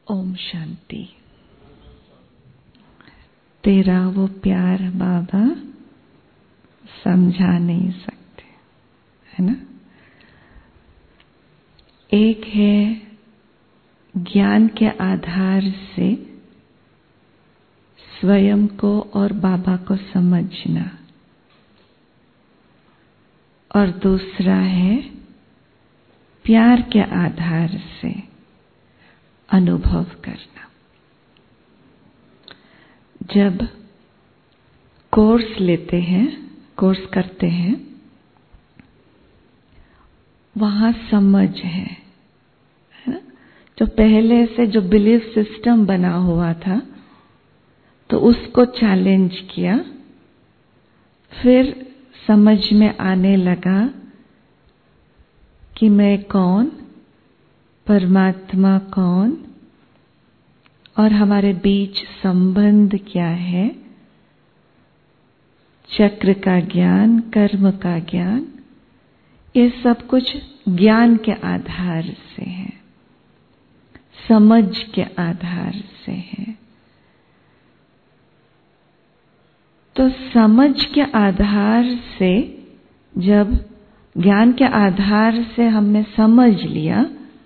ओम शांति। तेरा वो प्यार बाबा समझा नहीं सकते, है ना। एक है ज्ञान के आधार से स्वयं को और बाबा को समझना, और दूसरा है प्यार के आधार से अनुभव करना। जब कोर्स लेते हैं, कोर्स करते हैं, वहां समझ है ना। जो पहले से जो बिलीफ सिस्टम बना हुआ था तो उसको चैलेंज किया, फिर समझ में आने लगा कि मैं कौन, परमात्मा कौन, और हमारे बीच संबंध क्या है। चक्र का ज्ञान, कर्म का ज्ञान, ये सब कुछ ज्ञान के आधार से है, समझ के आधार से है। तो समझ के आधार से, जब ज्ञान के आधार से हमने समझ लिया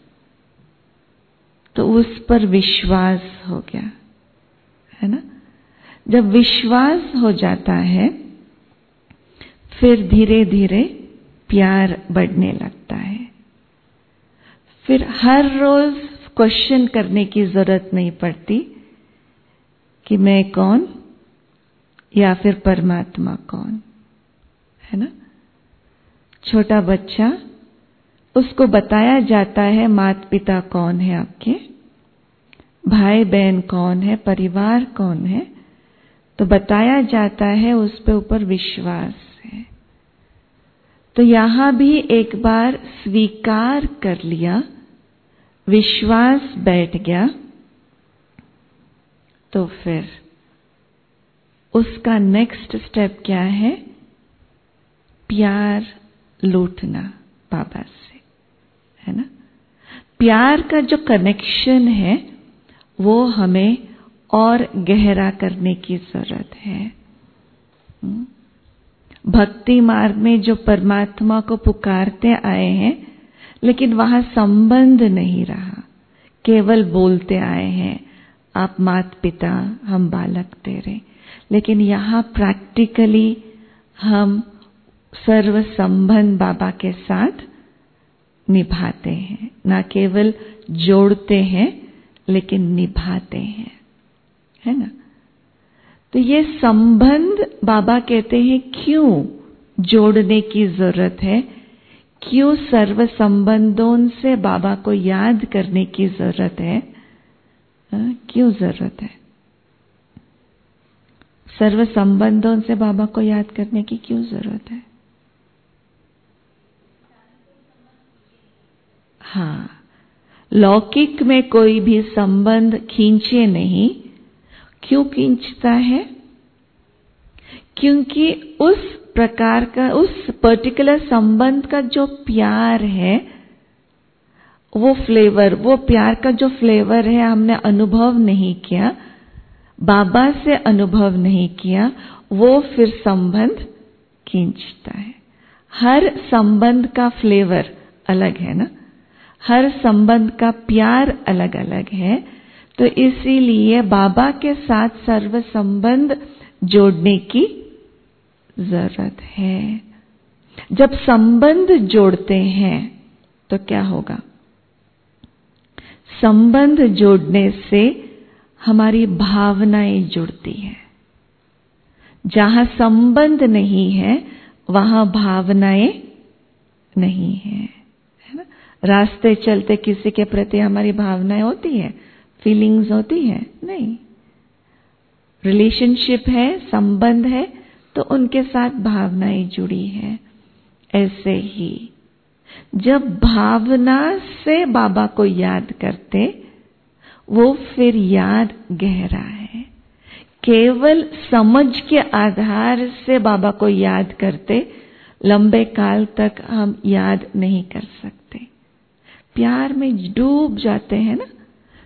तो उस पर विश्वास हो गया, है ना। जब विश्वास हो जाता है फिर धीरे धीरे प्यार बढ़ने लगता है। फिर हर रोज क्वेश्चन करने की जरूरत नहीं पड़ती कि मैं कौन या फिर परमात्मा कौन, है ना। छोटा बच्चा, उसको बताया जाता है माता पिता कौन है आपके, भाई बहन कौन है, परिवार कौन है, तो बताया जाता है, उस पे ऊपर विश्वास है। तो यहां भी एक बार स्वीकार कर लिया, विश्वास बैठ गया, तो फिर उसका नेक्स्ट स्टेप क्या है? प्यार लूटना बाबा से, है ना। प्यार का जो कनेक्शन है वो हमें और गहरा करने की जरूरत है। भक्ति मार्ग में जो परमात्मा को पुकारते आए हैं, लेकिन वहां संबंध नहीं रहा, केवल बोलते आए हैं, आप माता पिता, हम बालक तेरे। लेकिन यहाँ प्रैक्टिकली हम सर्व संबंध बाबा के साथ निभाते हैं, ना केवल जोड़ते हैं लेकिन निभाते हैं, है ना। तो ये संबंध बाबा कहते हैं क्यों जोड़ने की जरूरत है, क्यों सर्व संबंधों से बाबा को याद करने की जरूरत है, क्यों जरूरत है सर्व संबंधों से बाबा को याद करने की, क्यों जरूरत है? हाँ, लौकिक में कोई भी संबंध खींचे नहीं। क्यों खींचता है? क्योंकि उस प्रकार का, उस पर्टिकुलर संबंध का जो प्यार है, वो फ्लेवर, वो प्यार का जो फ्लेवर है, हमने अनुभव नहीं किया, बाबा से अनुभव नहीं किया, वो फिर संबंध खींचता है। हर संबंध का फ्लेवर अलग है ना, हर संबंध का प्यार अलग अलग है। तो इसीलिए बाबा के साथ सर्व संबंध जोड़ने की जरूरत है। जब संबंध जोड़ते हैं तो क्या होगा? संबंध जोड़ने से हमारी भावनाएं जुड़ती हैं। जहां संबंध नहीं है वहां भावनाएं नहीं है, है ना। रास्ते चलते किसी के प्रति हमारी भावनाएं होती है, फीलिंग्स होती है? नहीं। रिलेशनशिप है, संबंध है, तो उनके साथ भावनाएं जुड़ी है। ऐसे ही जब भावना से बाबा को याद करते, वो फिर याद गहरा है। केवल समझ के आधार से बाबा को याद करते, लंबे काल तक हम याद नहीं कर सकते। प्यार में डूब जाते हैं ना,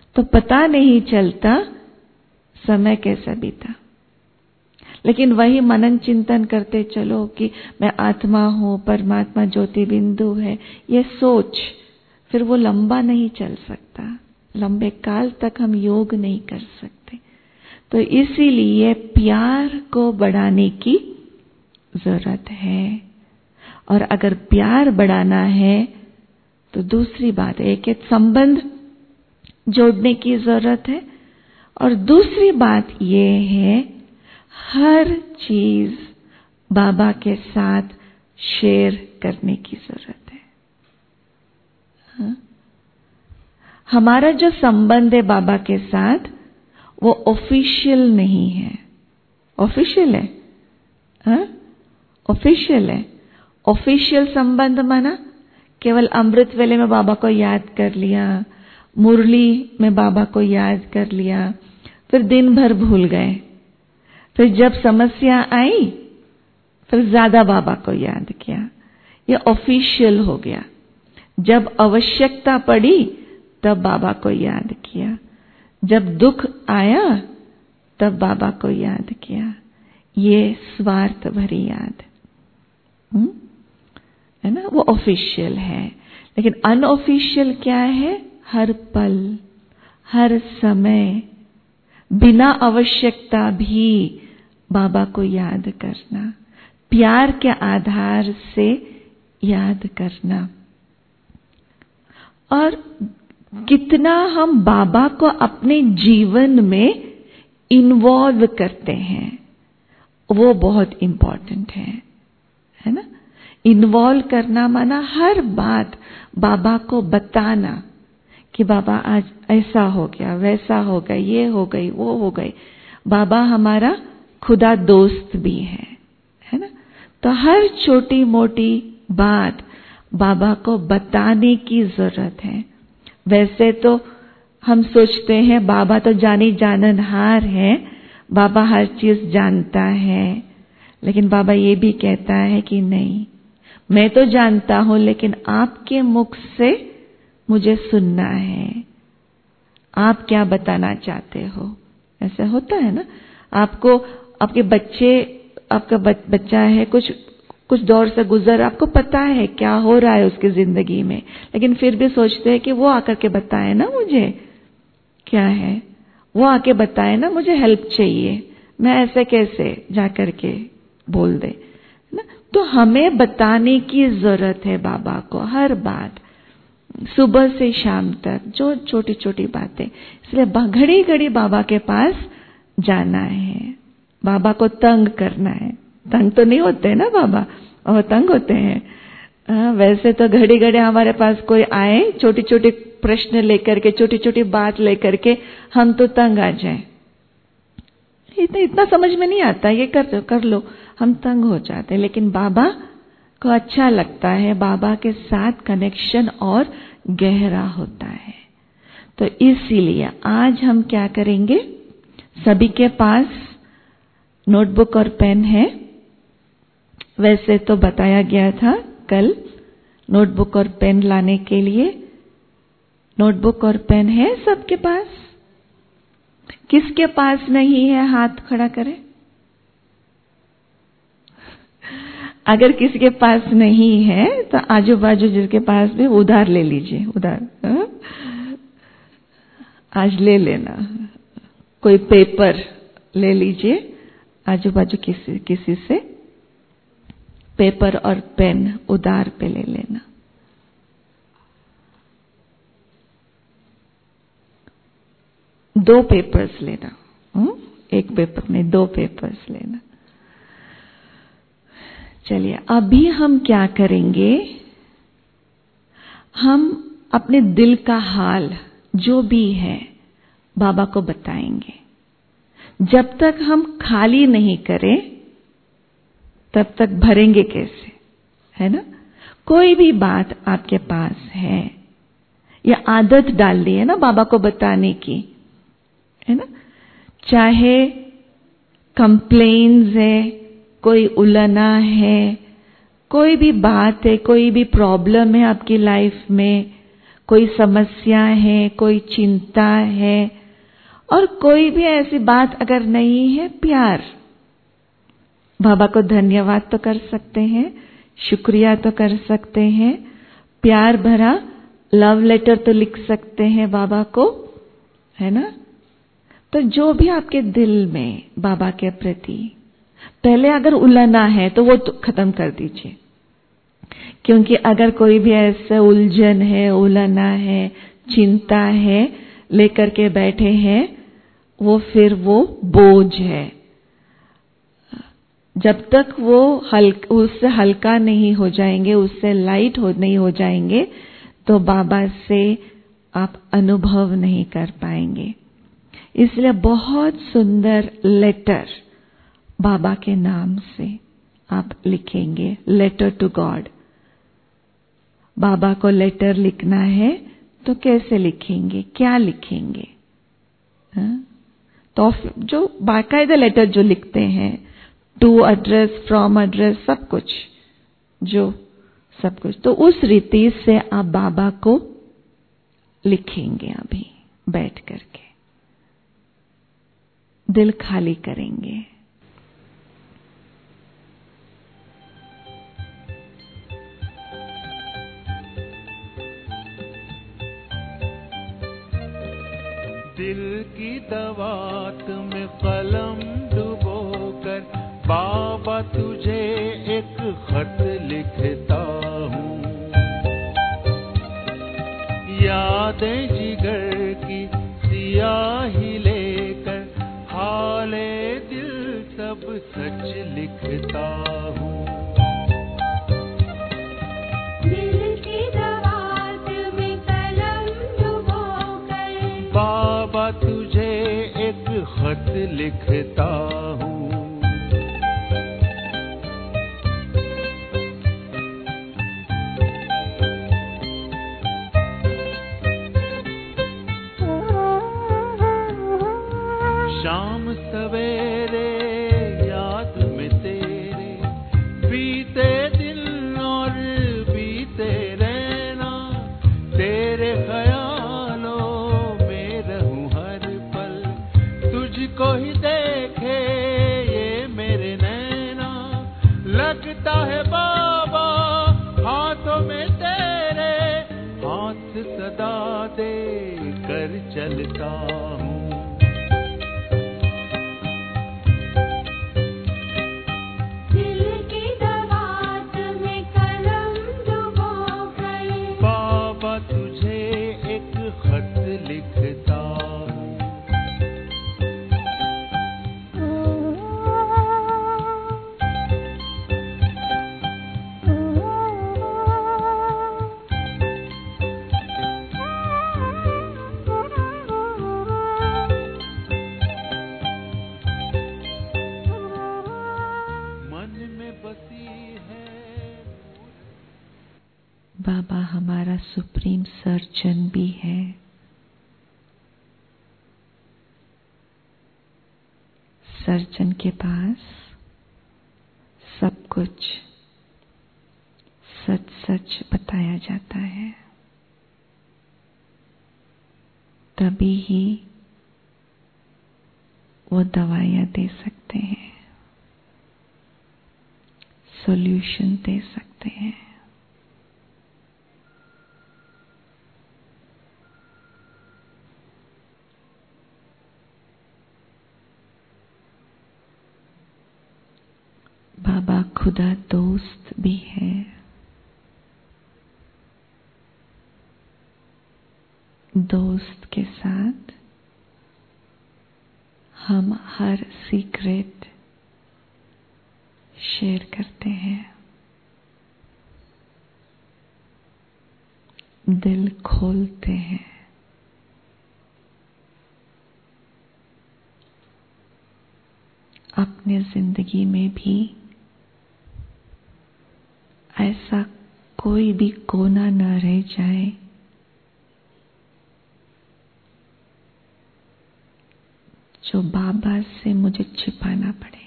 तो पता नहीं चलता समय कैसा बीता। लेकिन वही मनन चिंतन करते चलो कि मैं आत्मा हूं, परमात्मा ज्योति बिंदु है, ये सोच, फिर वो लंबा नहीं चल सकता, लंबे काल तक हम योग नहीं कर सकते। तो इसीलिए प्यार को बढ़ाने की जरूरत है। और अगर प्यार बढ़ाना है तो दूसरी बात है कि संबंध जोड़ने की जरूरत है, और दूसरी बात ये है हर चीज बाबा के साथ शेयर करने की जरूरत है। हाँ? हमारा जो संबंध है बाबा के साथ वो ऑफिशियल नहीं है। ऑफिशियल है? हाँ? ऑफिशियल है। ऑफिशियल संबंध माना केवल अमृत वेले में बाबा को याद कर लिया, मुरली में बाबा को याद कर लिया, फिर दिन भर भूल गए, फिर जब समस्या आई फिर ज्यादा बाबा को याद किया, ये ऑफिशियल हो गया। जब आवश्यकता पड़ी तब बाबा को याद किया, जब दुख आया तब बाबा को याद किया, ये स्वार्थ भरी याद है ना, वो ऑफिशियल है। लेकिन अनऑफिशियल क्या है? हर पल, हर समय, बिना आवश्यकता भी बाबा को याद करना, प्यार के आधार से याद करना। और कितना हम बाबा को अपने जीवन में इन्वॉल्व करते हैं वो बहुत इंपॉर्टेंट है ना। इन्वॉल्व करना माना हर बात बाबा को बताना कि बाबा आज ऐसा हो गया, वैसा हो गया, ये हो गई, वो हो गई। बाबा हमारा खुदा दोस्त भी है ना। तो हर छोटी मोटी बात बाबा को बताने की जरूरत है। वैसे तो हम सोचते हैं बाबा तो जानी जाननहार है, बाबा हर चीज जानता है, लेकिन बाबा ये भी कहता है कि नहीं, मैं तो जानता हूं लेकिन आपके मुख से मुझे सुनना है, आप क्या बताना चाहते हो। ऐसा होता है ना, आपको आपके आपका बच्चा है, कुछ दौर से गुजर, आपको पता है क्या हो रहा है उसकी जिंदगी में, लेकिन फिर भी सोचते हैं कि वो आकर के बताए ना मुझे क्या है, वो आके बताए ना मुझे हेल्प चाहिए, मैं ऐसे कैसे जाकर के बोल दे ना। तो हमें बताने की जरूरत है बाबा को हर बात, सुबह से शाम तक जो छोटी छोटी बातें। इसलिए घड़ी घड़ी बाबा के पास जाना है, बाबा को तंग करना है। तंग तो नहीं होते ना बाबा, और तंग होते हैं। वैसे तो घड़ी घड़ी हमारे पास कोई आए छोटी छोटी प्रश्न लेकर के, छोटी छोटी बात लेकर के, हम तो तंग आ जाएं, इतना समझ में नहीं आता, ये कर लो, हम तंग हो जाते हैं। लेकिन बाबा को अच्छा लगता है, बाबा के साथ कनेक्शन और गहरा होता है। तो इसीलिए आज हम क्या करेंगे, सभी के पास नोटबुक और पेन है। वैसे तो बताया गया था कल नोटबुक और पेन लाने के लिए। नोटबुक और पेन है सबके पास? किसके पास नहीं है हाथ खड़ा करें। अगर किसी के पास नहीं है तो आजू बाजू जिसके पास भी उधार ले लीजिए, उधार आज ले लेना। कोई पेपर ले लीजिए, आजू बाजू किसी से पेपर और पेन उधार पे ले लेना। दो पेपर्स लेना, एक पेपर नहीं, दो पेपर्स लेना। चलिए अभी हम क्या करेंगे, हम अपने दिल का हाल जो भी है बाबा को बताएंगे। जब तक हम खाली नहीं करें तब तक भरेंगे कैसे, है ना। कोई भी बात आपके पास है, या आदत डाल दी है ना बाबा को बताने की, है ना। चाहे कंप्लेन्स है, कोई उलना है, कोई भी बात है, कोई भी प्रॉब्लम है आपकी लाइफ में, कोई समस्या है, कोई चिंता है, और कोई भी ऐसी बात अगर नहीं है, प्यार, बाबा को धन्यवाद तो कर सकते हैं, शुक्रिया तो कर सकते हैं, प्यार भरा लव लेटर तो लिख सकते हैं बाबा को, है ना। तो जो भी आपके दिल में बाबा के प्रति, पहले अगर उलझना है तो वो तो खत्म कर दीजिए, क्योंकि अगर कोई भी ऐसा उलझन है, उलझना है, चिंता है लेकर के बैठे हैं, फिर वो बोझ है। जब तक वो उससे हल्का नहीं हो जाएंगे, उससे लाइट नहीं हो जाएंगे, तो बाबा से आप अनुभव नहीं कर पाएंगे। इसलिए बहुत सुंदर लेटर बाबा के नाम से आप लिखेंगे, लेटर टू गॉड। बाबा को लेटर लिखना है तो कैसे लिखेंगे, क्या लिखेंगे? तो जो बाकायदा लेटर जो लिखते हैं, टू एड्रेस, फ्रॉम एड्रेस, सब कुछ, सब कुछ, तो उस रीति से आप बाबा को लिखेंगे। अभी बैठ करके दिल खाली करेंगे। दिल की दवात में कलम डुबोकर बाबा तुझे एक खत लिखता हूँ। यादें जिगर की सियाही लेकर हाले दिल सब सच लिखता हूँ। बाबा तुझे एक खत लिखता हूँ। शाम सवेरे याद में तेरे बीते दिन और बीते रहना, तेरे को ही देखे ये मेरे नैना। लगता है बाबा हाथों में तेरे, हाथ सदा दे कर चलता हूँ। दिल की दवात में कलम डुबोकर बाबा तुझे एक खत लिखता हूँ। बाबा हमारा सुप्रीम सर्जन भी है। सर्जन के पास सब कुछ सच सच बताया जाता है, तभी ही वो दवाइयाँ दे सकते हैं, सॉल्यूशन दे सकते हैं। बाबा खुदा दोस्त भी है। दोस्त के साथ हम हर सीक्रेट शेयर करते हैं, दिल खोलते हैं। अपने जिंदगी में भी ऐसा कोई भी कोना न रह जाए जो बाबा से मुझे छिपाना पड़े।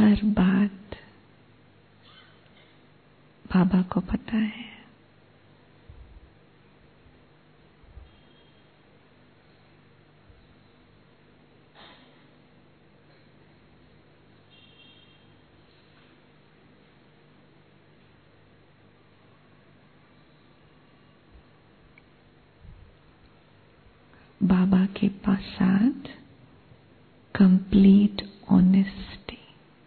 हर बात बाबा को पता है। बाबा के साथ कंप्लीट ऑनेस्टी।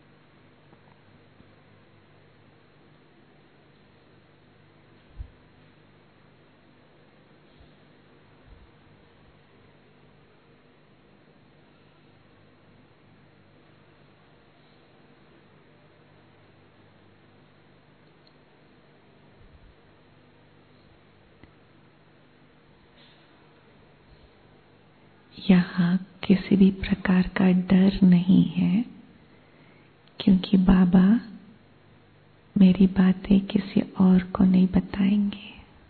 यहाँ किसी भी प्रकार का डर नहीं है, क्योंकि बाबा मेरी बातें किसी और को नहीं बताएंगे।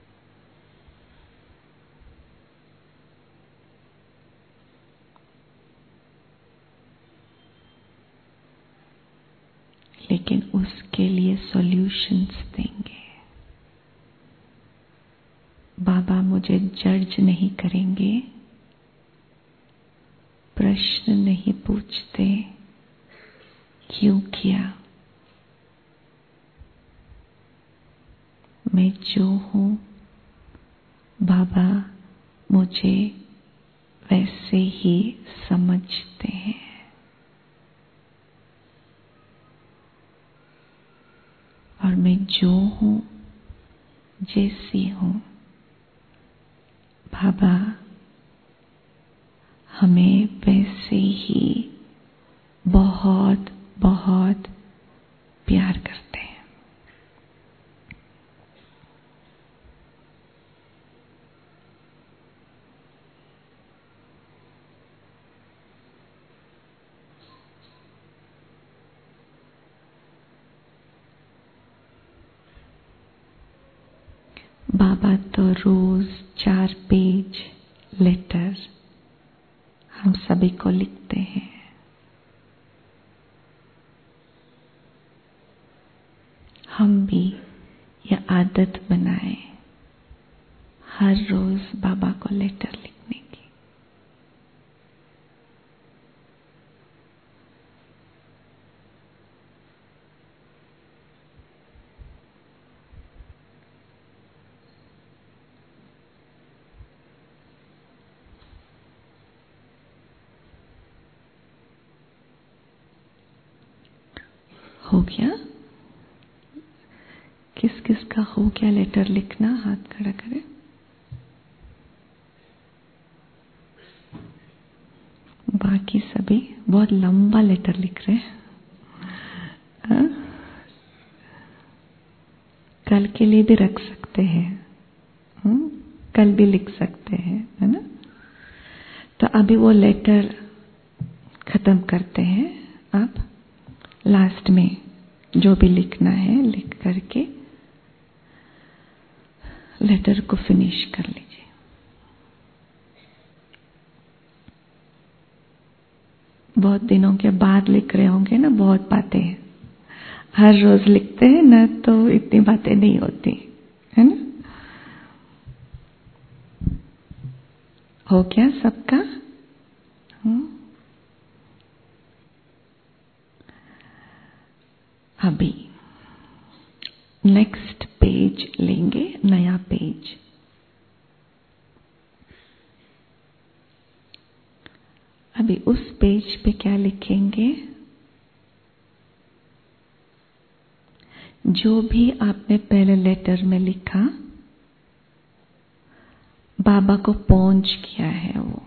लेकिन उसके लिए सॉल्यूशंस देंगे। बाबा मुझे जज नहीं करेंगे, प्रश्न नहीं पूछते क्यों किया। मैं जो हूं बाबा मुझे वैसे ही समझते हैं। और मैं जो हूं जैसी हूं बाबा हमें वैसे ही बहुत बहुत प्यार करते हैं। बाबा तो रोज 4 पेज लेटर हम सभी को लिखते हैं। हम भी यह आदत बनाएं हर रोज बाबा को लेटर लिखने की। हो गया? किस किस का हो गया लेटर लिखना? हाथ खड़ा करें। बाकी सभी बहुत लंबा लेटर लिख रहे हैं। हाँ? कल के लिए भी रख सकते हैं। कल भी लिख सकते हैं, है ना? तो अभी वो लेटर खत्म करते हैं। आप लास्ट में जो भी लिखना है लिख करके लेटर को फिनिश कर लीजिए। बहुत दिनों के बाद लिख रहे होंगे ना, बहुत बातें हैं। हर रोज लिखते हैं ना तो इतनी बातें नहीं होती, है ना? हो गया सबका? अभी नेक्स्ट पेज लेंगे, नया पेज। अभी उस पेज पे क्या लिखेंगे? जो भी आपने पहले लेटर में लिखा, बाबा को पहुंच किया है वो।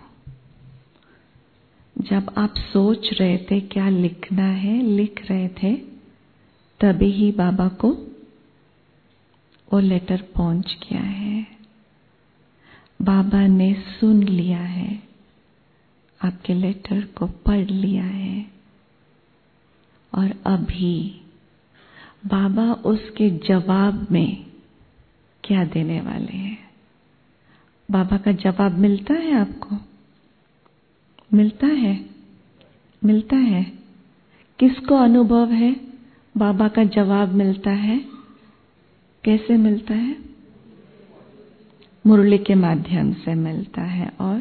जब आप सोच रहे थे क्या लिखना है, लिख रहे थे, तभी ही बाबा को वो लेटर पहुंच गया है। बाबा ने सुन लिया है, आपके लेटर को पढ़ लिया है। और अभी बाबा उसके जवाब में क्या देने वाले हैं? बाबा का जवाब मिलता है आपको? मिलता है? मिलता है? किसको अनुभव है? बाबा का जवाब मिलता है। कैसे मिलता है? मुरली के माध्यम से मिलता है और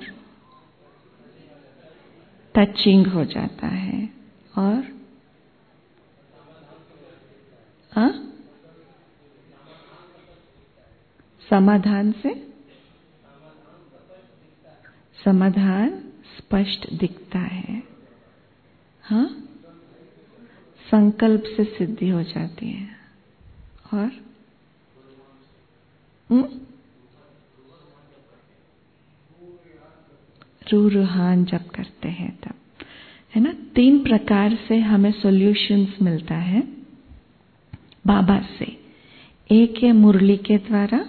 टचिंग हो जाता है। और समाधान से समाधान स्पष्ट दिखता है। हाँ, संकल्प से सिद्धि हो जाती है। और रूहान जब करते हैं तब, है ना। 3 प्रकार से हमें सॉल्यूशंस मिलता है बाबा से। एक है मुरली के द्वारा,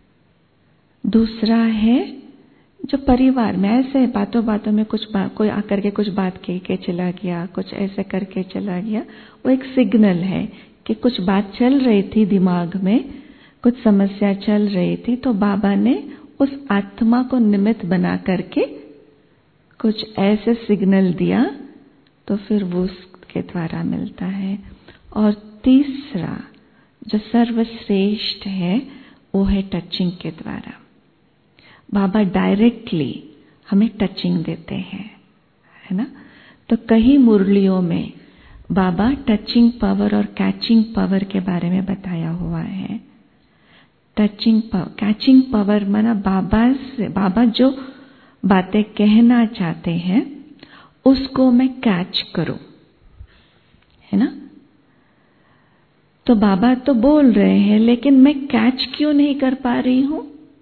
दूसरा है जो परिवार में ऐसे बातों बातों में कोई आकर के कुछ बात कह के चला गया, कुछ ऐसे करके चला गया, वो एक सिग्नल है कि कुछ बात चल रही थी दिमाग में, कुछ समस्या चल रही थी, तो बाबा ने उस आत्मा को निमित्त बना करके कुछ ऐसे सिग्नल दिया, तो फिर वो उसके द्वारा मिलता है। और तीसरा जो सर्वश्रेष्ठ है वो है टचिंग के द्वारा। बाबा डायरेक्टली हमें टचिंग देते हैं, है ना। तो कई मुरलियों में बाबा टचिंग पावर और कैचिंग पावर के बारे में बताया हुआ है। टचिंग पावर, कैचिंग पावर माना बाबा जो बातें कहना चाहते हैं उसको मैं कैच करूं, है ना। तो बाबा तो बोल रहे हैं लेकिन मैं कैच क्यों नहीं कर पा रही हूं?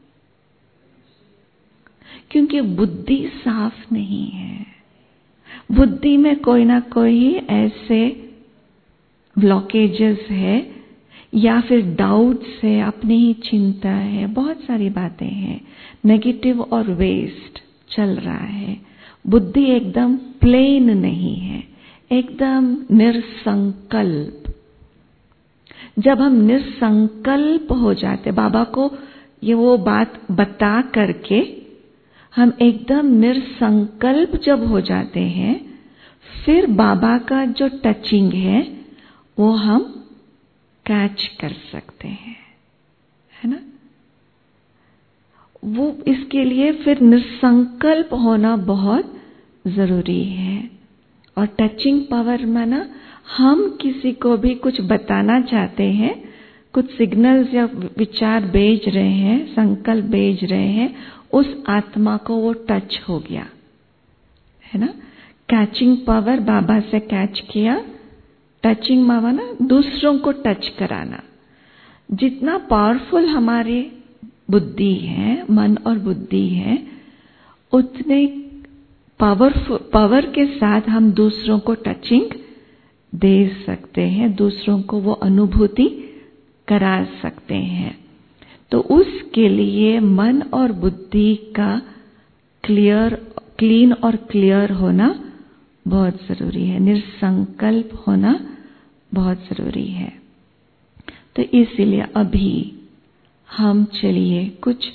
क्योंकि बुद्धि साफ नहीं है। बुद्धि में कोई ना कोई ऐसे ब्लॉकेजेस है या फिर डाउट्स है, अपनी ही चिंता है, बहुत सारी बातें हैं, नेगेटिव और वेस्ट चल रहा है। बुद्धि एकदम प्लेन नहीं है, एकदम निरसंकल्प। जब हम निरसंकल्प हो जाते, बाबा को ये वो बात बता करके हम एकदम निरसंकल्प जब हो जाते हैं, फिर बाबा का जो टचिंग है वो हम कैच कर सकते हैं, है ना। वो इसके लिए फिर निरसंकल्प होना बहुत जरूरी है। और टचिंग पावर माना हम किसी को भी कुछ बताना चाहते हैं, कुछ सिग्नल्स या विचार भेज रहे हैं, संकल्प भेज रहे हैं, उस आत्मा को वो टच हो गया, है ना। कैचिंग पावर, बाबा से कैच किया। टचिंग माना ना दूसरों को टच कराना। जितना पावरफुल हमारी बुद्धि है, मन और बुद्धि है, उतने पावर के साथ हम दूसरों को टचिंग दे सकते हैं, दूसरों को वो अनुभूति करा सकते हैं। तो उसके लिए मन और बुद्धि का क्लीन और क्लियर होना बहुत जरूरी है, निरसंकल्प होना बहुत जरूरी है। तो इसीलिए अभी हम चलिए कुछ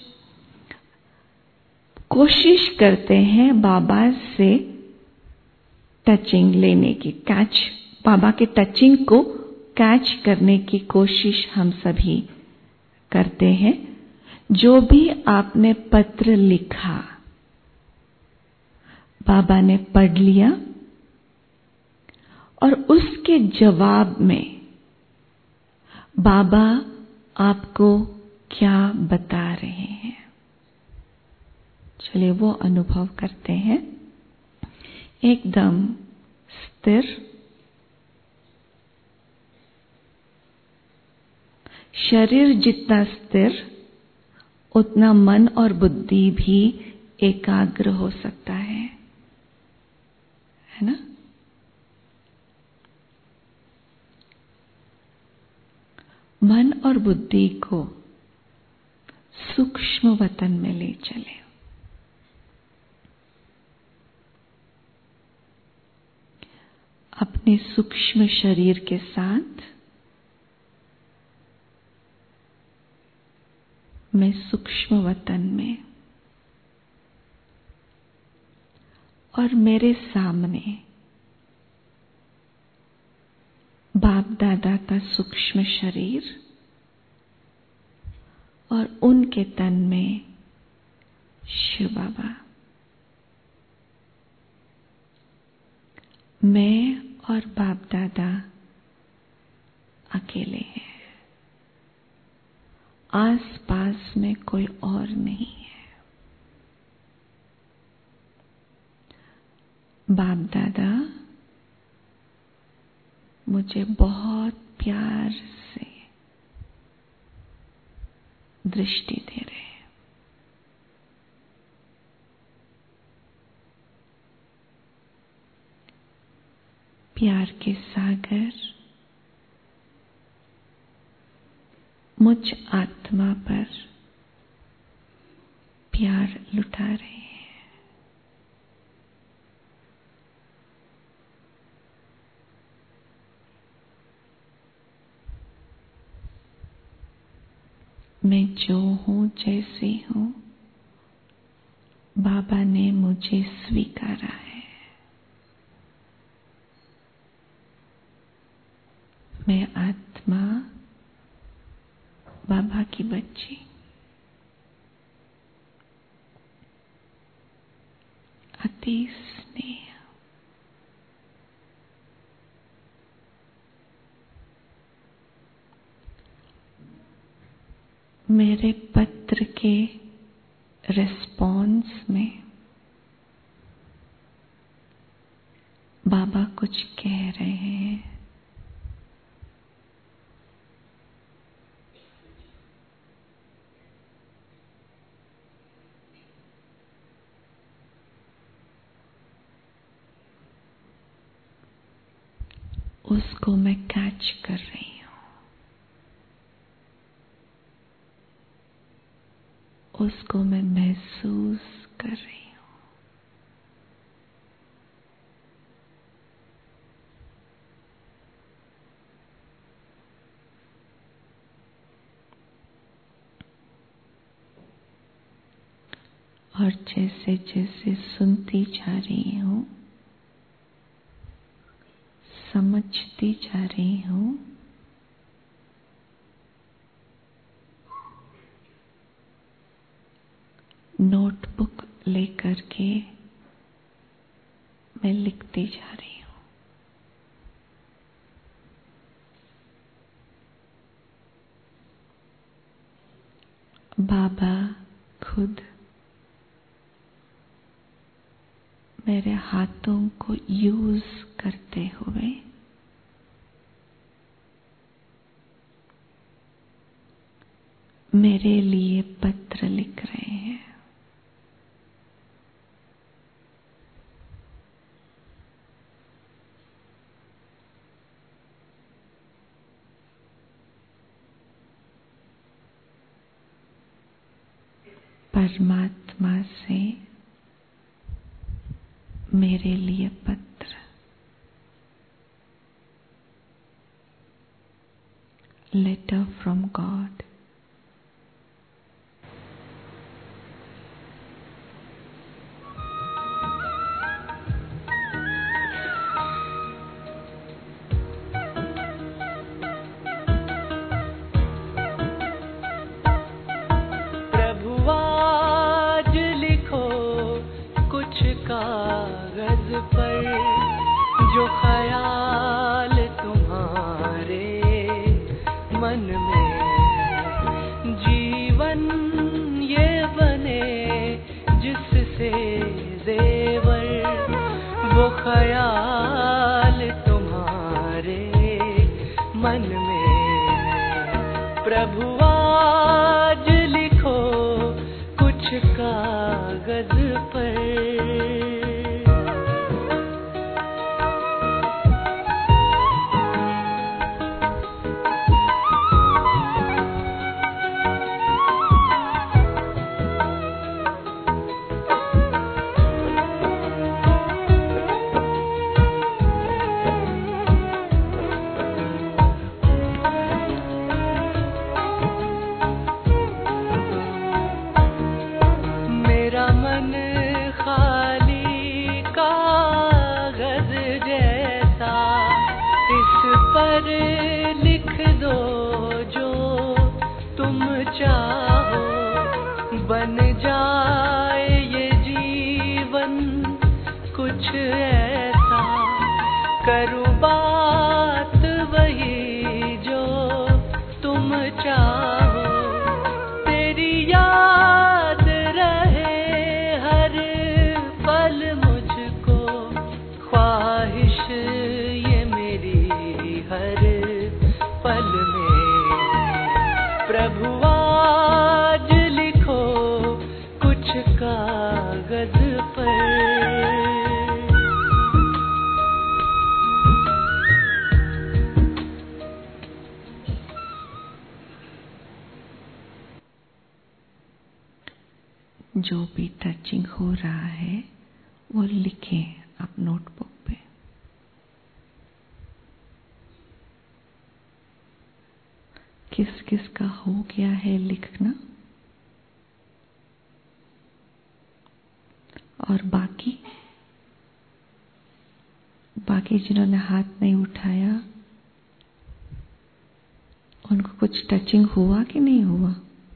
कोशिश करते हैं बाबा से टचिंग लेने की, बाबा के टचिंग को कैच करने की कोशिश हम सभी करते हैं। जो भी आपने पत्र लिखा बाबा ने पढ़ लिया और उसके जवाब में बाबा आपको क्या बता रहे हैं, चलिए वो अनुभव करते हैं। एकदम स्थिर, शरीर जितना स्थिर उतना मन और बुद्धि भी एकाग्र हो सकता है ना। मन और बुद्धि को सूक्ष्म वतन में ले चले। अपने सूक्ष्म शरीर के साथ मैं सूक्ष्म वतन में, और मेरे सामने बाप दादा का सूक्ष्म शरीर और उनके तन में शिव बाबा। मैं और बाप दादा अकेले हैं, आस पास में कोई और नहीं है। बाप दादा मुझे बहुत प्यार से दृष्टि दे रहे हैं। प्यार के सागर मुझ आत्मा पर प्यार लुटा रहे हैं। मैं जो हूं, जैसी हूं, बाबा ने मुझे स्वीकारा है। मैं आत्मा, बाबा की बच्ची, अति स्नेह। मेरे पत्र के रिस्पॉन्स में बाबा कुछ कह रहे हैं। उसको मैं कैच कर रही हूं, उसको मैं महसूस कर रही हूं। और जैसे जैसे सुनती जा रही हूं, समझती जा रही हूं, नोटबुक लेकर के मैं लिखती जा रही हूं। बाबा खुद मेरे हाथों को यूज करते हुए मेरे लिए पत्र लिख रहे हैं। परमात्मा से मेरे लिए पत्र, लेटर फ्रॉम गॉड। कागज पर जो ख्याल तुम्हारे मन में, जीवन ये बने जिससे जेवर, वो ख्याल तुम्हारे मन में। प्रभु आज लिखो कुछ कागज पर। पल में। प्रभु आज लिखो कुछ कागज पर। जो भी टचिंग हो रहा है वो लिखें आप नोटबुक पे। किस किस का हो गया है लिखना, और बाकी जिन्होंने हाथ नहीं उठाया उनको कुछ टचिंग हुआ कि नहीं हुआ।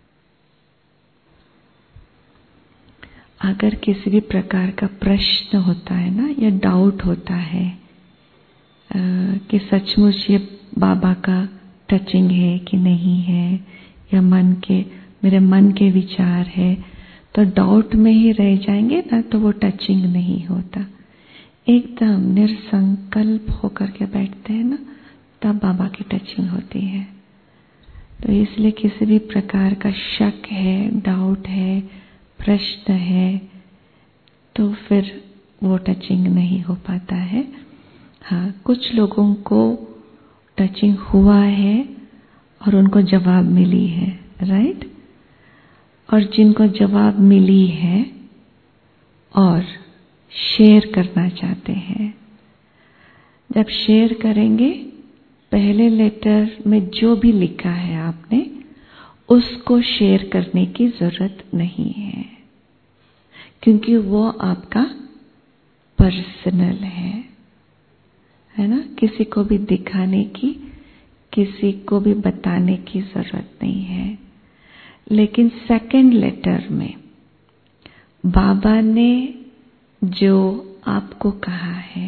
अगर किसी भी प्रकार का प्रश्न होता है ना, या डाउट होता है कि सचमुच ये बाबा का टचिंग है कि नहीं है, या मेरे मन के विचार है, तो डाउट में ही रह जाएंगे ना, तो वो टचिंग नहीं होता। एकदम निरसंकल्प होकर के बैठते हैं ना, तब बाबा की टचिंग होती है। तो इसलिए किसी भी प्रकार का शक है, डाउट है, प्रश्न है, तो फिर वो टचिंग नहीं हो पाता है। हाँ, कुछ लोगों को टचिंग हुआ है और उनको जवाब मिली है, राइट। और जिनको जवाब मिली है और शेयर करना चाहते हैं, जब शेयर करेंगे, पहले लेटर में जो भी लिखा है आपने उसको शेयर करने की जरूरत नहीं है, क्योंकि वो आपका पर्सनल है ना। किसी को भी दिखाने की, किसी को भी बताने की जरूरत नहीं है। लेकिन सेकंड लेटर में बाबा ने जो आपको कहा है,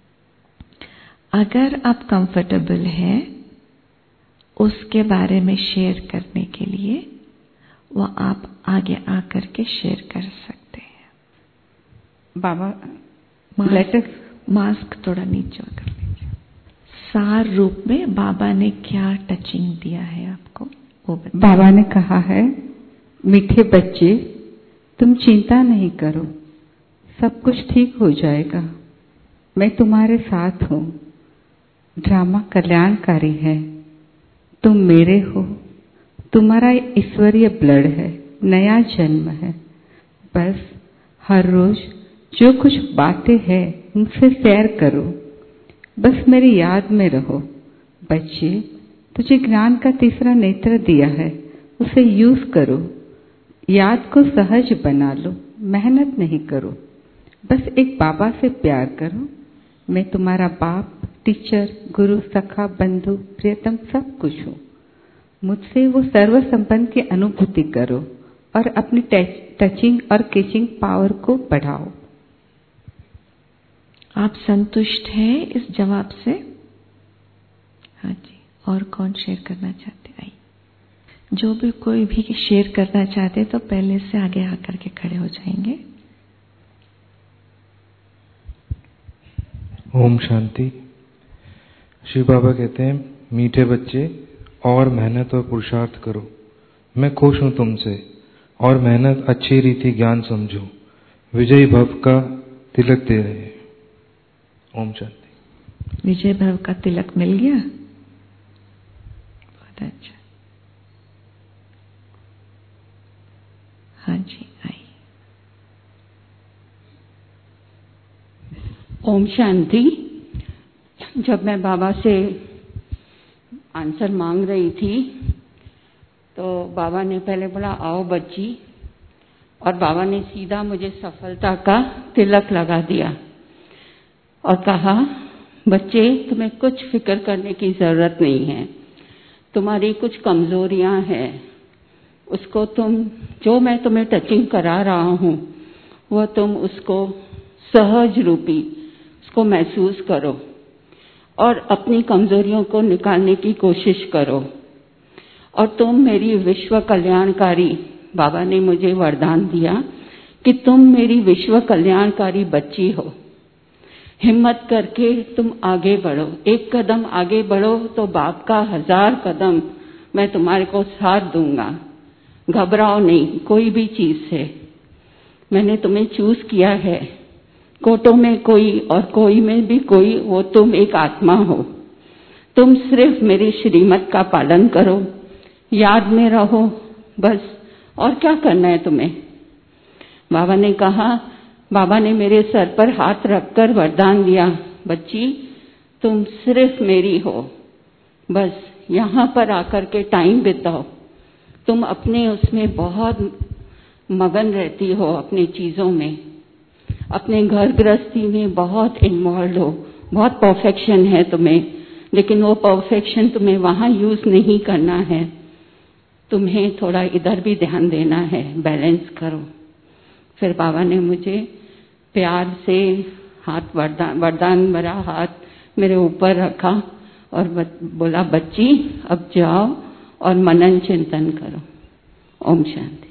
अगर आप कंफर्टेबल हैं उसके बारे में शेयर करने के लिए, वो आप आगे आकर के शेयर कर सकते हैं। बाबा मास्क थोड़ा नीचे कर लीजिए। सार रूप में बाबा ने क्या टचिंग दिया है आपको, वो बताइए। बाबा ने कहा है, मीठे बच्चे तुम चिंता नहीं करो, सब कुछ ठीक हो जाएगा, मैं तुम्हारे साथ हूँ। ड्रामा कल्याणकारी है, तुम मेरे हो, तुम्हारा ईश्वरीय ब्लड है, नया जन्म है। बस हर रोज जो कुछ बातें हैं मुझसे शेयर करो, बस मेरी याद में रहो। बच्चे, तुझे ज्ञान का तीसरा नेत्र दिया है, उसे यूज करो, याद को सहज बना लो, मेहनत नहीं करो, बस एक बाबा से प्यार करो। मैं तुम्हारा बाप, टीचर, गुरु, सखा, बंधु, प्रियतम सब कुछ हूँ। मुझसे वो सर्व संपन्न की अनुभूति करो और अपनी टचिंग और कैचिंग पावर को बढ़ाओ। आप संतुष्ट हैं इस जवाब से? हाँ जी। और कौन शेयर करना चाहते? आइए, जो भी कोई भी शेयर करना चाहते तो पहले से आगे आकर के खड़े हो जाएंगे। ओम शांति। शिव बाबा कहते हैं, मीठे बच्चे और मेहनत और पुरुषार्थ करो, मैं खुश हूं तुमसे, और मेहनत अच्छी रीति ज्ञान समझो, विजयी भव का तिलक दे रहे। ओम शांति। विजय भव का तिलक मिल गया, बहुत अच्छा। हाँ जी, आइए। ओम शांति। जब मैं बाबा से आंसर मांग रही थी तो बाबा ने पहले बोला, आओ बच्ची, और बाबा ने सीधा मुझे सफलता का तिलक लगा दिया और कहा, बच्चे तुम्हें कुछ फिक्र करने की जरूरत नहीं है, तुम्हारी कुछ कमजोरियां हैं, उसको जो मैं तुम्हें टचिंग करा रहा हूं वो तुम उसको सहज रूपी उसको महसूस करो और अपनी कमजोरियों को निकालने की कोशिश करो। और तुम मेरी विश्व कल्याणकारी, बाबा ने मुझे वरदान दिया कि तुम मेरी विश्व कल्याणकारी बच्ची हो। हिम्मत करके तुम आगे बढ़ो, एक कदम आगे बढ़ो तो बाप का 1000 कदम मैं तुम्हारे को साथ दूंगा। घबराओ नहीं कोई भी चीज से, मैंने तुम्हें चूज किया है। कोटों में कोई और कोई में भी कोई, वो तुम एक आत्मा हो। तुम सिर्फ मेरी श्रीमत का पालन करो, याद में रहो बस, और क्या करना है तुम्हें। बाबा ने कहा, बाबा ने मेरे सर पर हाथ रखकर वरदान दिया, बच्ची तुम सिर्फ मेरी हो, बस यहाँ पर आकर के टाइम बिताओ। तुम अपने उसमें बहुत मगन रहती हो, अपनी चीजों में, अपने घर गृहस्थी में बहुत इन्वॉल्व हो, बहुत परफेक्शन है तुम्हें, लेकिन वो परफेक्शन तुम्हें वहां यूज नहीं करना है, तुम्हें थोड़ा इधर भी ध्यान देना है, बैलेंस करो। फिर बाबा ने मुझे प्यार से हाथ, वरदान भरा हाथ मेरे ऊपर रखा और बोला, बच्ची अब जाओ और मनन चिंतन करो। ओम शांति।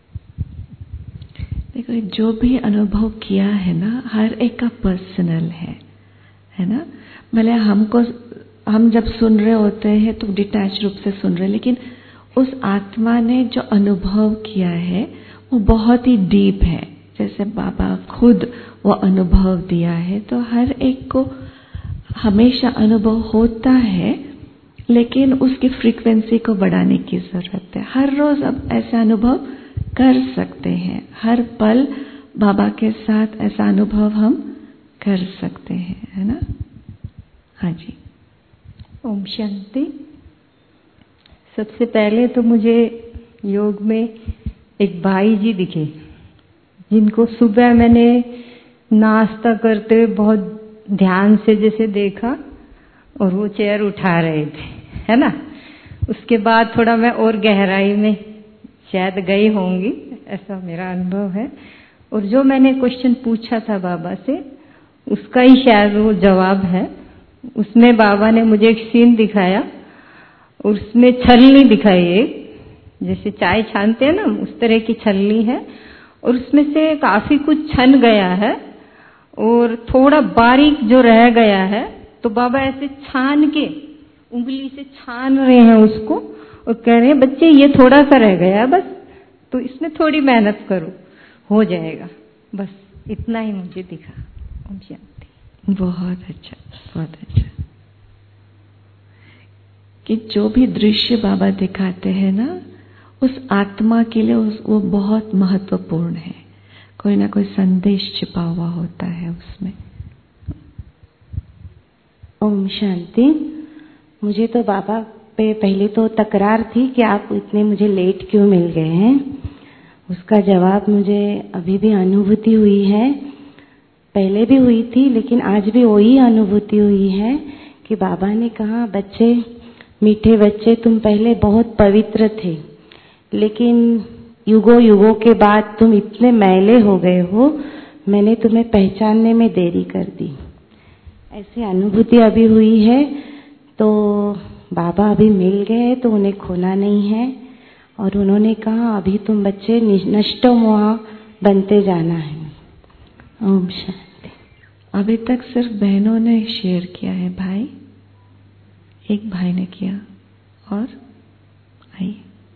देखो, जो भी अनुभव किया है ना, हर एक का पर्सनल है ना। भले हम जब सुन रहे होते हैं तो डिटैच रूप से सुन रहे, लेकिन उस आत्मा ने जो अनुभव किया है वो बहुत ही डीप है। जैसे बाबा खुद वो अनुभव दिया है, तो हर एक को हमेशा अनुभव होता है, लेकिन उसकी फ्रीक्वेंसी को बढ़ाने की जरूरत है। हर रोज अब ऐसा अनुभव कर सकते हैं, हर पल बाबा के साथ ऐसा अनुभव हम कर सकते हैं, है ना। हाँ जी। ओम शांति। सबसे पहले तो मुझे योग में एक भाई जी दिखे, जिनको सुबह मैंने नाश्ता करते हुए बहुत ध्यान से जैसे देखा, और वो चेयर उठा रहे थे, है ना। उसके बाद थोड़ा मैं और गहराई में शायद गई होंगी, ऐसा मेरा अनुभव है। और जो मैंने क्वेश्चन पूछा था बाबा से, उसका ही शायद वो जवाब है। उसमें बाबा ने मुझे एक सीन दिखाया, उसमें छलनी दिखाई, एक जैसे चाय छानते हैं ना, उस तरह की छलनी है, और उसमें से काफी कुछ छन गया है और थोड़ा बारीक जो रह गया है, तो बाबा ऐसे छान के उंगली से छान रहे हैं उसको और कह रहे हैं, बच्चे ये थोड़ा सा रह गया बस, तो इसमें थोड़ी मेहनत करो, हो जाएगा। बस इतना ही मुझे दिखा। ओम शांति। बहुत अच्छा, बहुत अच्छा। कि जो भी दृश्य बाबा दिखाते हैं ना, उस आत्मा के लिए वो बहुत महत्वपूर्ण है। कोई ना कोई संदेश छिपा हुआ होता है उसमें। ओम शांति। मुझे तो बाबा पे पहले तो तकरार थी कि आप इतने मुझे लेट क्यों मिल गए हैं। उसका जवाब मुझे अभी भी अनुभूति हुई है, पहले भी हुई थी, लेकिन आज भी वही अनुभूति हुई है कि बाबा ने कहा, बच्चे, मीठे बच्चे, तुम पहले बहुत पवित्र थे, लेकिन युगों युगों के बाद तुम इतने मैले हो गए हो, मैंने तुम्हें पहचानने में देरी कर दी। ऐसी अनुभूति अभी हुई है। तो बाबा अभी मिल गए तो उन्हें खोना नहीं है, और उन्होंने कहा, अभी तुम बच्चे नष्ट मोह बनते जाना है। ओम शांति। अभी तक सिर्फ बहनों ने शेयर किया है, भाई, एक भाई ने किया, और आइए।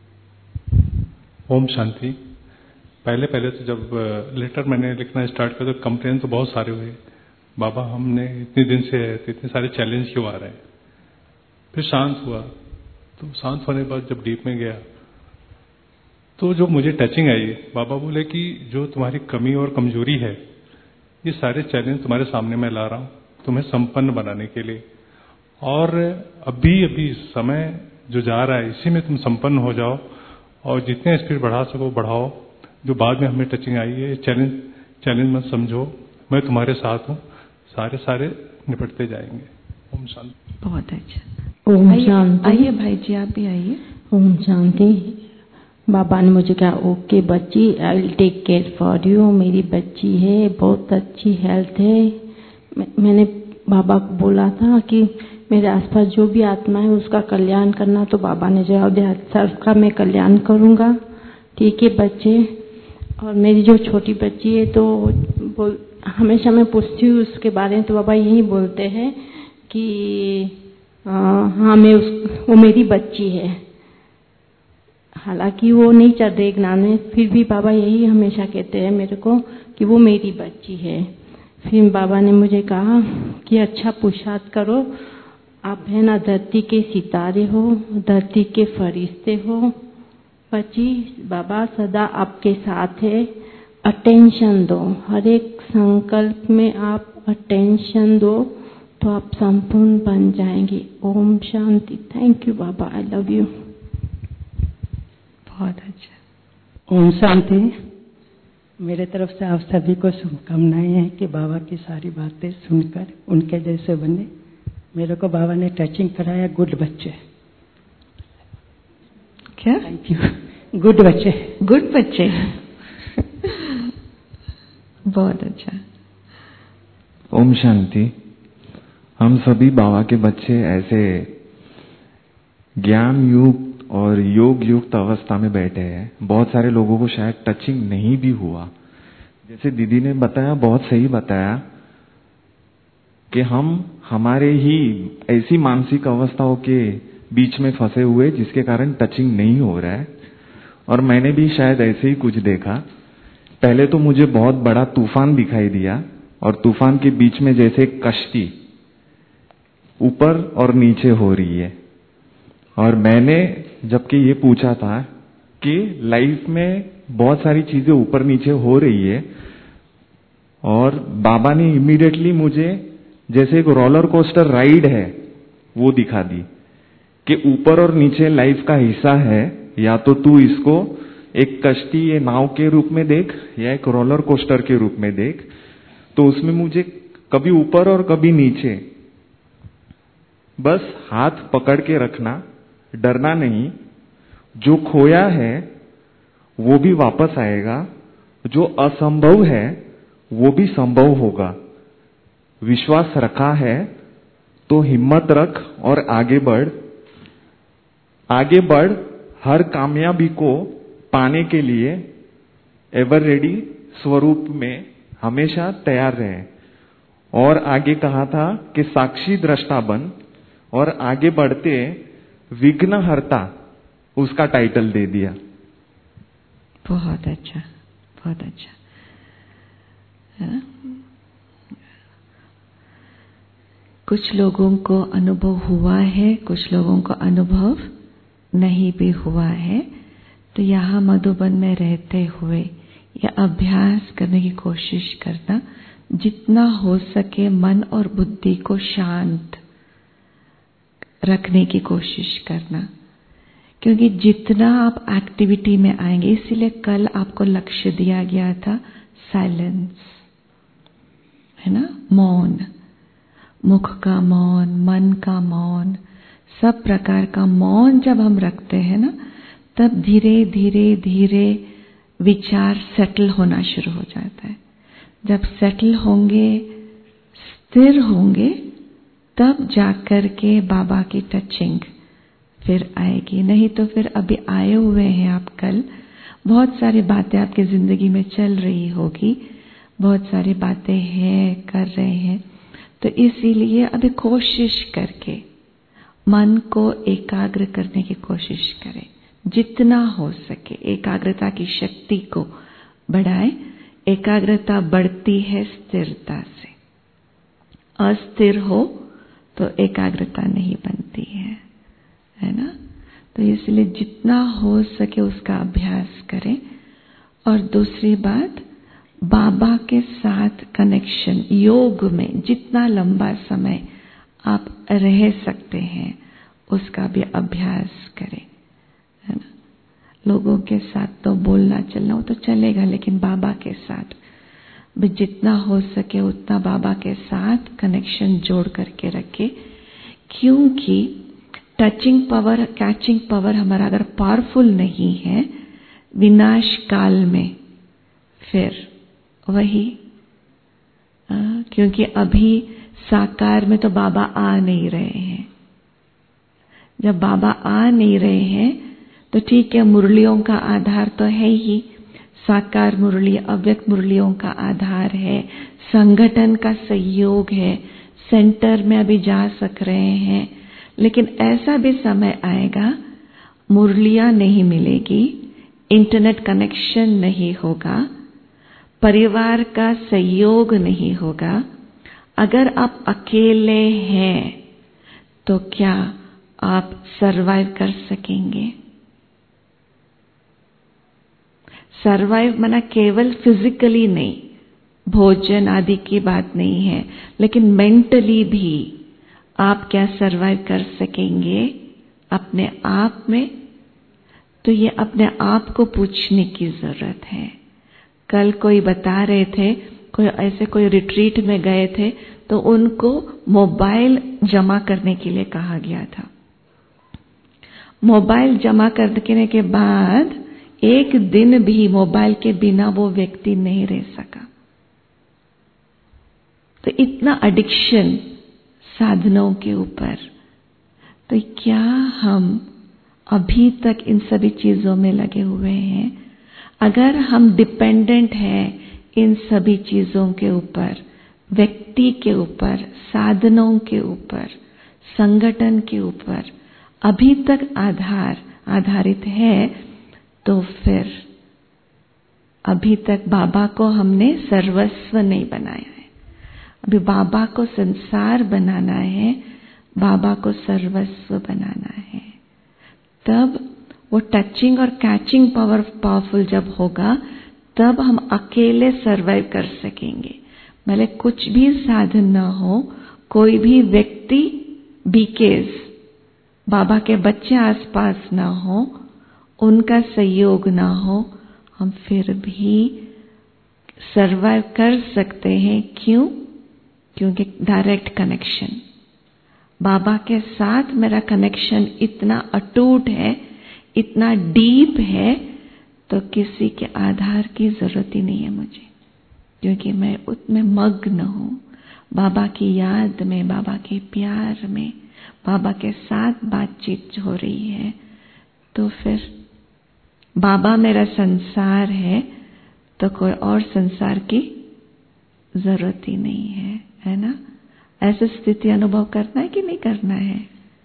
ओम शांति। पहले तो जब लेटर मैंने लिखना स्टार्ट किया तो कंप्लेन तो बहुत सारे हुए, बाबा हमने इतने दिन से इतने सारे चैलेंज क्यों आ रहे हैं। फिर शांत हुआ, तो शांत होने के बाद जब डीप में गया तो जो मुझे टचिंग आई, बाबा बोले कि जो तुम्हारी कमी और कमजोरी है, ये सारे चैलेंज तुम्हारे सामने मैं ला रहा हूँ तुम्हें संपन्न बनाने के लिए, और अभी समय जो जा रहा है इसी में तुम संपन्न हो जाओ, और जितने स्पीड बढ़ा सको बढ़ाओ। जो बाद में हमें टचिंग आई है, चैलेंज मत समझो, मैं तुम्हारे साथ हूँ, सारे निपटते जाएंगे। ओम शांति। बहुत अच्छा। ओम शांति। आइए भाई जी, आप भी आइए। ओम शांति। बाबा ने मुझे कहा, ओके बच्ची, I will take care for you. मेरी बच्ची है, बहुत अच्छी हेल्थ है। मैंने बाबा को बोला था कि मेरे आसपास जो भी आत्मा है उसका कल्याण करना, तो बाबा ने जवाब दिया, सबका मैं कल्याण करूंगा। ठीक है बच्चे। और मेरी जो छोटी बच्ची है तो हमेशा मैं पूछती हूँ उसके बारे में, तो बाबा यही बोलते हैं कि हाँ वो मेरी बच्ची है। हालांकि वो नहीं चल रहे ज्ञान में, फिर भी बाबा यही हमेशा कहते हैं मेरे को कि वो मेरी बच्ची है। फिर बाबा ने मुझे कहा कि अच्छा पुरुषार्थ करो, आप है ना धरती के सितारे हो, धरती के फरिश्ते हो बच्ची, बाबा सदा आपके साथ है। अटेंशन दो, हर एक संकल्प में आप अटेंशन दो तो आप संपूर्ण बन जाएंगे। ओम शांति। थैंक यू बाबा, आई लव यू। बहुत अच्छा। ओम शांति। मेरे तरफ से आप सभी को शुभकामनाएं हैं कि बाबा की सारी बातें सुनकर उनके जैसे बने। मेरे को बाबा ने टचिंग कराया, गुड बच्चे। क्या? Thank you. गुड बच्चे। गुड बच्चे। बहुत अच्छा। ओम शांति। हम सभी बाबा के बच्चे ऐसे ज्ञान युक्त और योग युक्त अवस्था में बैठे हैं। बहुत सारे लोगों को शायद टचिंग नहीं भी हुआ। जैसे दीदी ने बताया, बहुत सही बताया कि हम हमारे ही ऐसी मानसिक अवस्थाओं के बीच में फंसे हुए जिसके कारण टचिंग नहीं हो रहा है। और मैंने भी शायद ऐसे ही कुछ देखा। पहले तो मुझे बहुत बड़ा तूफान दिखाई दिया और तूफान के बीच में जैसे एक कश्ती ऊपर और नीचे हो रही है। और मैंने जबकि ये पूछा था कि लाइफ में बहुत सारी चीजें ऊपर नीचे हो रही है, और बाबा ने इमीडिएटली मुझे जैसे एक रोलर कोस्टर राइड है वो दिखा दी कि ऊपर और नीचे लाइफ का हिस्सा है। या तो तू इसको एक कश्ती या नाव के रूप में देख या एक रोलर कोस्टर के रूप में देख। तो उसमें मुझे कभी ऊपर और कभी नीचे, बस हाथ पकड़ के रखना, डरना नहीं। जो खोया है वो भी वापस आएगा, जो असंभव है वो भी संभव होगा। विश्वास रखा है तो हिम्मत रख और आगे बढ़। आगे बढ़, हर कामयाबी को पाने के लिए एवर रेडी स्वरूप में हमेशा तैयार रहे। और आगे कहा था कि साक्षी दृष्टा बन, और आगे बढ़ते विघ्नहर्ता उसका टाइटल दे दिया। बहुत अच्छा, बहुत अच्छा है ना? कुछ लोगों को अनुभव हुआ है, कुछ लोगों को अनुभव नहीं भी हुआ है। तो यहाँ मधुबन में रहते हुए या अभ्यास करने की कोशिश करना, जितना हो सके मन और बुद्धि को शांत रखने की कोशिश करना। क्योंकि जितना आप एक्टिविटी में आएंगे, इसीलिए कल आपको लक्ष्य दिया गया था साइलेंस, है ना? मौन, मुख का मौन, मन का मौन, सब प्रकार का मौन जब हम रखते हैं ना, तब धीरे धीरे धीरे विचार सेटल होना शुरू हो जाता है। जब सेटल होंगे, स्थिर होंगे, तब जाकर के बाबा की टचिंग फिर आएगी। नहीं तो फिर अभी आए हुए हैं आप कल, बहुत सारी बातें आपकी जिंदगी में चल रही होगी, बहुत सारी बातें हैं, कर रहे हैं। तो इसीलिए अभी कोशिश करके मन को एकाग्र करने की कोशिश करें, जितना हो सके एकाग्रता की शक्ति को बढ़ाएं। एकाग्रता बढ़ती है स्थिरता से। अस्थिर हो तो एकाग्रता नहीं बनती है ना? तो इसलिए जितना हो सके उसका अभ्यास करें। और दूसरी बात, बाबा के साथ कनेक्शन योग में जितना लंबा समय आप रह सकते हैं उसका भी अभ्यास करें, है ना? लोगों के साथ तो बोलना चलना वो तो चलेगा, लेकिन बाबा के साथ भी जितना हो सके उतना बाबा के साथ कनेक्शन जोड़ करके रखें। क्योंकि टचिंग पावर, कैचिंग पावर हमारा अगर पावरफुल नहीं है, विनाश काल में फिर वही, क्योंकि अभी साकार में तो बाबा आ नहीं रहे हैं। जब बाबा आ नहीं रहे हैं तो ठीक है, मुरलियों का आधार तो है ही, साकार मुरली, अव्यक्त मुरलियों का आधार है, संगठन का सहयोग है, सेंटर में अभी जा सक रहे हैं। लेकिन ऐसा भी समय आएगा, मुरलियां नहीं मिलेगी, इंटरनेट कनेक्शन नहीं होगा, परिवार का सहयोग नहीं होगा। अगर आप अकेले हैं तो क्या आप सरवाइव कर सकेंगे? सरवाइव माना केवल फिजिकली नहीं, भोजन आदि की बात नहीं है, लेकिन मेंटली भी आप क्या सरवाइव कर सकेंगे अपने आप में? तो ये अपने आप को पूछने की जरूरत है। कल कोई बता रहे थे, कोई रिट्रीट में गए थे तो उनको मोबाइल जमा करने के लिए कहा गया था। मोबाइल जमा करने के बाद एक दिन भी मोबाइल के बिना वो व्यक्ति नहीं रह सका। तो इतना एडिक्शन साधनों के ऊपर। तो क्या हम अभी तक इन सभी चीजों में लगे हुए हैं? अगर हम डिपेंडेंट हैं इन सभी चीजों के ऊपर, व्यक्ति के ऊपर, साधनों के ऊपर, संगठन के ऊपर अभी तक आधारित है, तो फिर अभी तक बाबा को हमने सर्वस्व नहीं बनाया है। अभी बाबा को संसार बनाना है, बाबा को सर्वस्व बनाना है। तब वो टचिंग और कैचिंग पावरफुल जब होगा, तब हम अकेले सरवाइव कर सकेंगे। भले कुछ भी साधन ना हो, कोई भी व्यक्ति बीकेस, बाबा के बच्चे आसपास ना हो, उनका सहयोग ना हो, हम फिर भी सरवाइव कर सकते हैं। क्यों? क्योंकि डायरेक्ट कनेक्शन, बाबा के साथ मेरा कनेक्शन इतना अटूट है, इतना डीप है, तो किसी के आधार की जरूरत ही नहीं है मुझे, क्योंकि मैं उसमें मग्न हूं, बाबा की याद में, बाबा के प्यार में, बाबा के साथ बातचीत हो रही है। तो फिर बाबा मेरा संसार है, तो कोई और संसार की जरूरत ही नहीं है, है ना? ऐसी स्थिति अनुभव करना है कि नहीं करना है?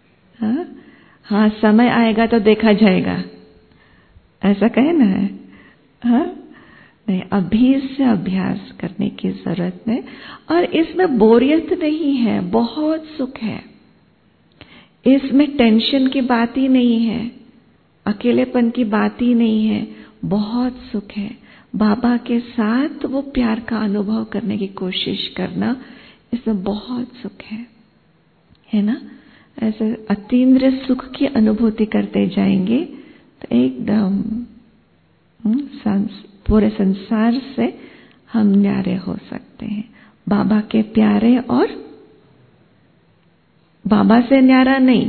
हाँ, समय आएगा तो देखा जाएगा, ऐसा कहना है। हाँ, नहीं, अभी से अभ्यास करने की जरूरत है। और इसमें बोरियत नहीं है, बहुत सुख है। इसमें टेंशन की बात ही नहीं है, अकेलेपन की बात ही नहीं है, बहुत सुख है। बाबा के साथ वो प्यार का अनुभव करने की कोशिश करना, इसमें बहुत सुख है ना? ऐसे अतीन्द्रिय सुख की अनुभूति करते जाएंगे तो एकदम पूरे संसार से हम न्यारे हो सकते हैं। बाबा के प्यारे और बाबा से न्यारा नहीं,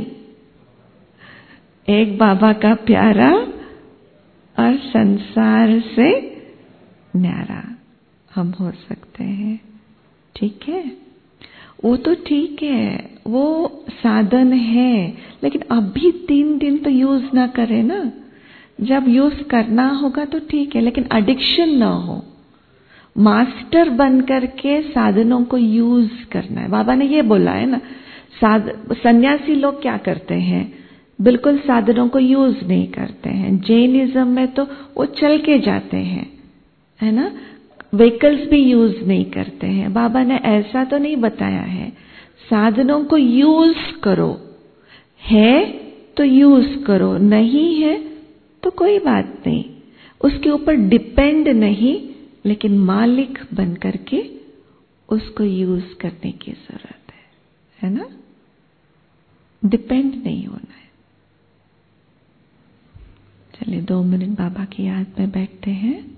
एक बाबा का प्यारा और संसार से न्यारा हम हो सकते हैं। ठीक है, वो तो ठीक है, वो साधन है, लेकिन अभी 3 दिन तो यूज ना करें ना। जब यूज करना होगा तो ठीक है, लेकिन एडिक्शन ना हो। मास्टर बन करके साधनों को यूज करना है। बाबा ने ये बोला है ना, सन्यासी लोग क्या करते हैं? बिल्कुल साधनों को यूज नहीं करते हैं। जैनिज्म में तो वो चल के जाते हैं, है ना? व्हीकल्स भी यूज नहीं करते हैं। बाबा ने ऐसा तो नहीं बताया है। साधनों को यूज करो, है तो यूज करो, नहीं है तो कोई बात नहीं, उसके ऊपर डिपेंड नहीं, लेकिन मालिक बन करके उसको यूज करने की जरूरत है ना? डिपेंड नहीं होना है। चलिए 2 मिनट बाबा की याद में बैठते हैं।